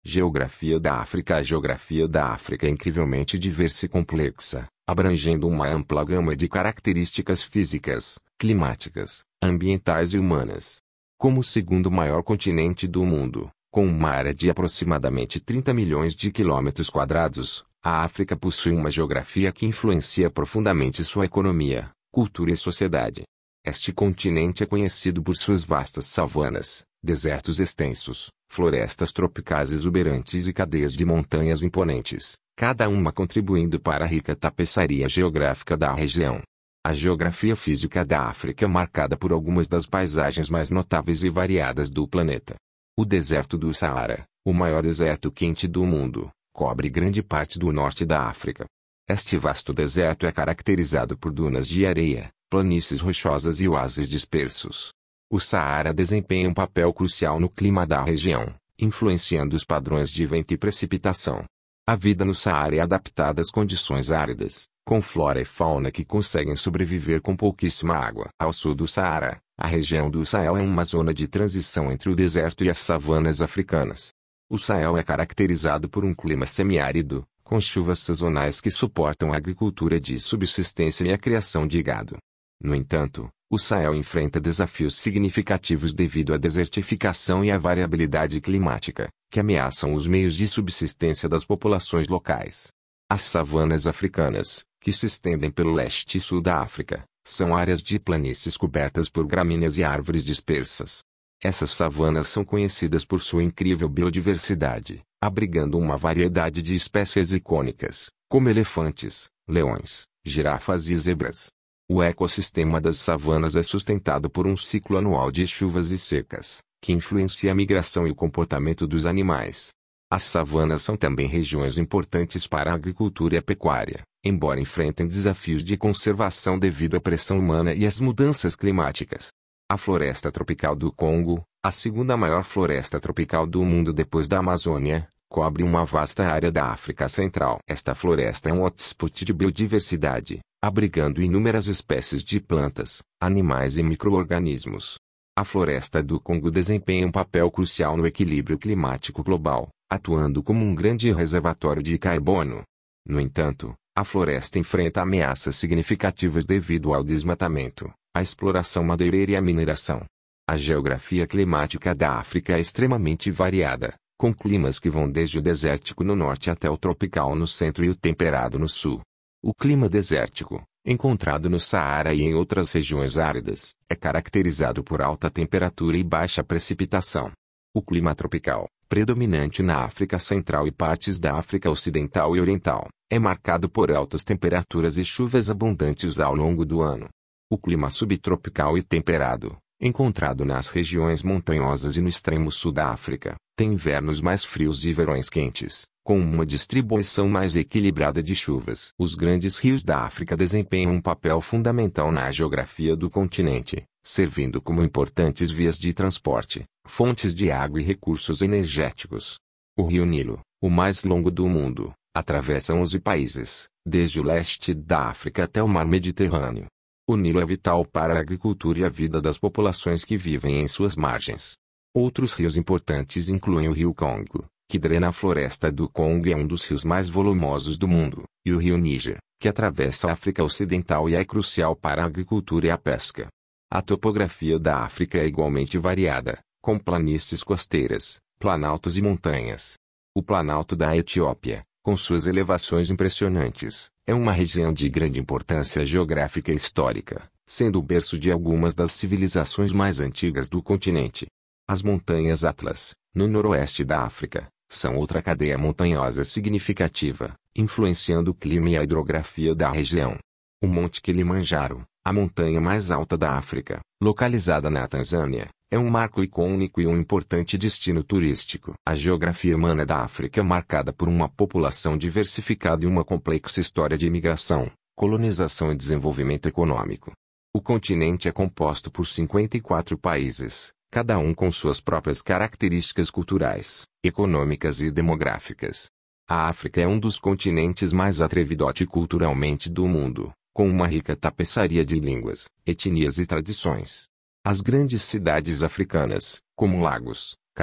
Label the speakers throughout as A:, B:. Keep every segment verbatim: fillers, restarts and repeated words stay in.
A: Geografia da África. A geografia da África é incrivelmente diversa e complexa, abrangendo uma ampla gama de características físicas, climáticas, ambientais e humanas. Como o segundo maior continente do mundo, com uma área de aproximadamente trinta milhões de quilômetros quadrados, a África possui uma geografia que influencia profundamente sua economia, cultura e sociedade. Este continente é conhecido por suas vastas savanas, desertos extensos, florestas tropicais exuberantes e cadeias de montanhas imponentes, cada uma contribuindo para a rica tapeçaria geográfica da região. A geografia física da África é marcada por algumas das paisagens mais notáveis e variadas do planeta. O deserto do Saara, o maior deserto quente do mundo, cobre grande parte do norte da África. Este vasto deserto é caracterizado por dunas de areia, planícies rochosas e oásis dispersos. O Saara desempenha um papel crucial no clima da região, influenciando os padrões de vento e precipitação. A vida no Saara é adaptada às condições áridas, com flora e fauna que conseguem sobreviver com pouquíssima água. Ao sul do Saara, a região do Sahel é uma zona de transição entre o deserto e as savanas africanas. O Sahel é caracterizado por um clima semiárido, com chuvas sazonais que suportam a agricultura de subsistência e a criação de gado. No entanto, o Sahel enfrenta desafios significativos devido à desertificação e à variabilidade climática, que ameaçam os meios de subsistência das populações locais. As savanas africanas, que se estendem pelo leste e sul da África, são áreas de planícies cobertas por gramíneas e árvores dispersas. Essas savanas são conhecidas por sua incrível biodiversidade, abrigando uma variedade de espécies icônicas, como elefantes, leões, girafas e zebras. O ecossistema das savanas é sustentado por um ciclo anual de chuvas e secas, que influencia a migração e o comportamento dos animais. As savanas são também regiões importantes para a agricultura e a pecuária, embora enfrentem desafios de conservação devido à pressão humana e às mudanças climáticas. A floresta tropical do Congo, a segunda maior floresta tropical do mundo depois da Amazônia, cobre uma vasta área da África Central. Esta floresta é um hotspot de biodiversidade, abrigando inúmeras espécies de plantas, animais e micro-organismos. A floresta do Congo desempenha um papel crucial no equilíbrio climático global, atuando como um grande reservatório de carbono. No entanto, a floresta enfrenta ameaças significativas devido ao desmatamento, à exploração madeireira e à mineração. A geografia climática da África é extremamente variada, com climas que vão desde o desértico no norte até o tropical no centro e o temperado no sul. O clima desértico, encontrado no Saara e em outras regiões áridas, é caracterizado por alta temperatura e baixa precipitação. O clima tropical, predominante na África Central e partes da África Ocidental e Oriental, é marcado por altas temperaturas e chuvas abundantes ao longo do ano. O clima subtropical e temperado, encontrado nas regiões montanhosas e no extremo sul da África, tem invernos mais frios e verões quentes, com uma distribuição mais equilibrada de chuvas. Os grandes rios da África desempenham um papel fundamental na geografia do continente, servindo como importantes vias de transporte, fontes de água e recursos energéticos. O rio Nilo, o mais longo do mundo, atravessa onze países, desde o leste da África até o mar Mediterrâneo. O Nilo é vital para a agricultura e a vida das populações que vivem em suas margens. Outros rios importantes incluem o rio Congo, que drena a floresta do Congo e é um dos rios mais volumosos do mundo, e o rio Níger, que atravessa a África Ocidental e é crucial para a agricultura e a pesca. A topografia da África é igualmente variada, com planícies costeiras, planaltos e montanhas. O Planalto da Etiópia, com suas elevações impressionantes, é uma região de grande importância geográfica e histórica, sendo o berço de algumas das civilizações mais antigas do continente. As montanhas Atlas, no noroeste da África, são outra cadeia montanhosa significativa, influenciando o clima e a hidrografia da região. O Monte Kilimanjaro, a montanha mais alta da África, localizada na Tanzânia, é um marco icônico e um importante destino turístico. A geografia humana da África é marcada por uma população diversificada e uma complexa história de imigração, colonização e desenvolvimento econômico. O continente é composto por cinquenta e quatro países, cada um com suas próprias características culturais, econômicas e demográficas. A África é um dos continentes mais atrevidos culturalmente do mundo, com uma rica tapeçaria de línguas, etnias e tradições. As grandes cidades africanas, como Lagos, Cairo,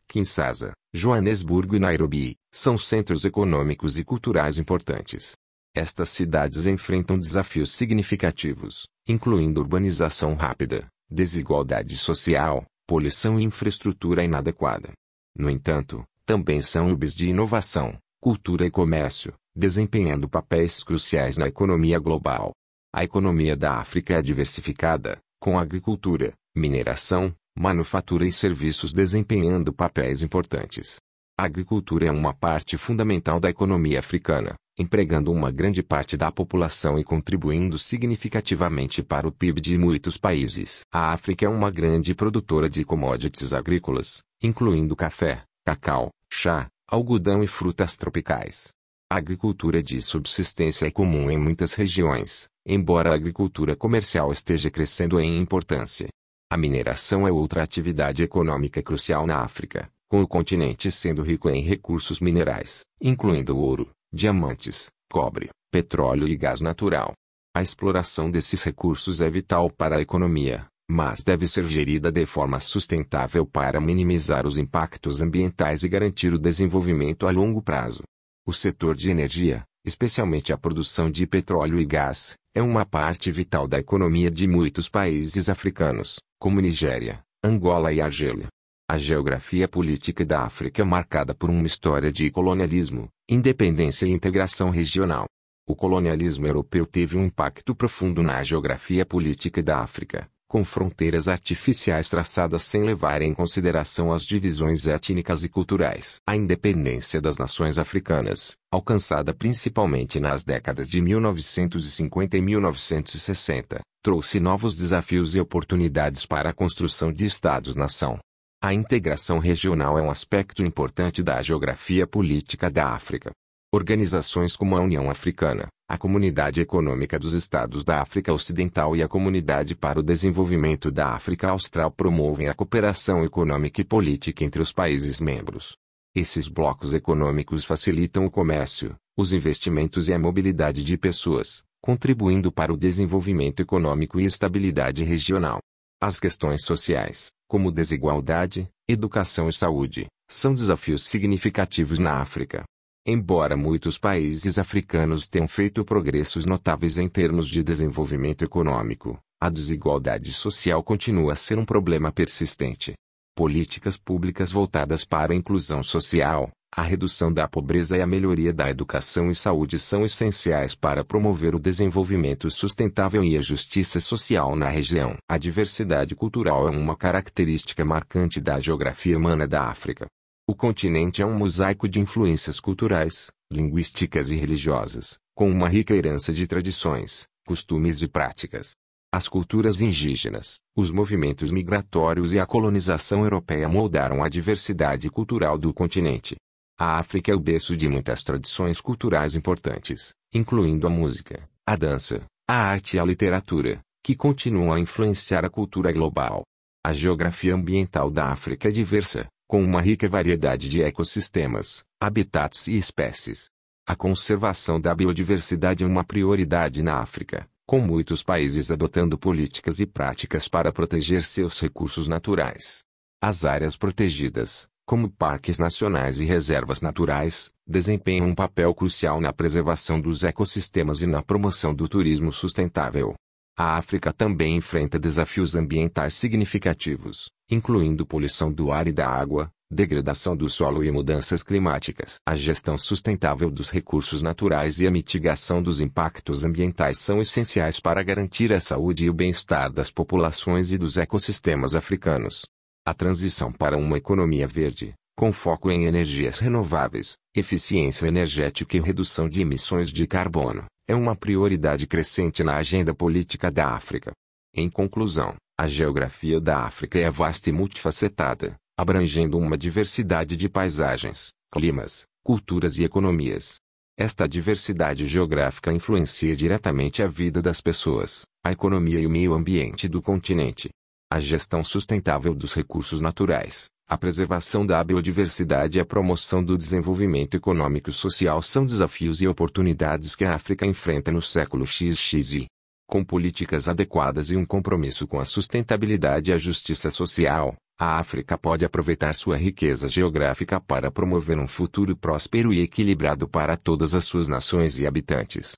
A: Kinshasa, Joanesburgo e Nairobi, são centros econômicos e culturais importantes. Estas cidades enfrentam desafios significativos, incluindo urbanização rápida, desigualdade social, poluição e infraestrutura inadequada. No entanto, também são hubs de inovação, cultura e comércio, desempenhando papéis cruciais na economia global. A economia da África é diversificada, com agricultura, mineração, manufatura e serviços desempenhando papéis importantes. A agricultura é uma parte fundamental da economia africana, empregando uma grande parte da população e contribuindo significativamente para o P I B de muitos países. A África é uma grande produtora de commodities agrícolas, incluindo café, cacau, chá, algodão e frutas tropicais. A agricultura de subsistência é comum em muitas regiões, embora a agricultura comercial esteja crescendo em importância. A mineração é outra atividade econômica crucial na África, com o continente sendo rico em recursos minerais, incluindo ouro, diamantes, cobre, petróleo e gás natural. A exploração desses recursos é vital para a economia, mas deve ser gerida de forma sustentável para minimizar os impactos ambientais e garantir o desenvolvimento a longo prazo. O setor de energia, especialmente a produção de petróleo e gás, é uma parte vital da economia de muitos países africanos, como Nigéria, Angola e Argélia. A geografia política da África é marcada por uma história de colonialismo, independência e integração regional. O colonialismo europeu teve um impacto profundo na geografia política da África, com fronteiras artificiais traçadas sem levar em consideração as divisões étnicas e culturais. A independência das nações africanas, alcançada principalmente nas décadas de mil novecentos e cinquenta e mil novecentos e sessenta, trouxe novos desafios e oportunidades para a construção de estados-nação. A integração regional é um aspecto importante da geografia política da África. Organizações como a União Africana, a Comunidade Econômica dos Estados da África Ocidental e a Comunidade para o Desenvolvimento da África Austral promovem a cooperação econômica e política entre os países membros. Esses blocos econômicos facilitam o comércio, os investimentos e a mobilidade de pessoas, contribuindo para o desenvolvimento econômico e estabilidade regional. As questões sociais, como desigualdade, educação e saúde, são desafios significativos na África. Embora muitos países africanos tenham feito progressos notáveis em termos de desenvolvimento econômico, a desigualdade social continua a ser um problema persistente. Políticas públicas voltadas para a inclusão social, a redução da pobreza e a melhoria da educação e saúde são essenciais para promover o desenvolvimento sustentável e a justiça social na região. A diversidade cultural é uma característica marcante da geografia humana da África. O continente é um mosaico de influências culturais, linguísticas e religiosas, com uma rica herança de tradições, costumes e práticas. As culturas indígenas, os movimentos migratórios e a colonização europeia moldaram a diversidade cultural do continente. A África é o berço de muitas tradições culturais importantes, incluindo a música, a dança, a arte e a literatura, que continuam a influenciar a cultura global. A geografia ambiental da África é diversa, com uma rica variedade de ecossistemas, habitats e espécies. A conservação da biodiversidade é uma prioridade na África, com muitos países adotando políticas e práticas para proteger seus recursos naturais. As áreas protegidas, como parques nacionais e reservas naturais, desempenham um papel crucial na preservação dos ecossistemas e na promoção do turismo sustentável. A África também enfrenta desafios ambientais significativos, incluindo poluição do ar e da água, degradação do solo e mudanças climáticas. A gestão sustentável dos recursos naturais e a mitigação dos impactos ambientais são essenciais para garantir a saúde e o bem-estar das populações e dos ecossistemas africanos. A transição para uma economia verde, com foco em energias renováveis, eficiência energética e redução de emissões de carbono, é uma prioridade crescente na agenda política da África. Em conclusão, a geografia da África é vasta e multifacetada, abrangendo uma diversidade de paisagens, climas, culturas e economias. Esta diversidade geográfica influencia diretamente a vida das pessoas, a economia e o meio ambiente do continente. A gestão sustentável dos recursos naturais, a preservação da biodiversidade e a promoção do desenvolvimento econômico e social são desafios e oportunidades que a África enfrenta no século X X I. Com políticas adequadas e um compromisso com a sustentabilidade e a justiça social, A África pode aproveitar sua riqueza geográfica para promover um futuro próspero e equilibrado para todas as suas nações e habitantes.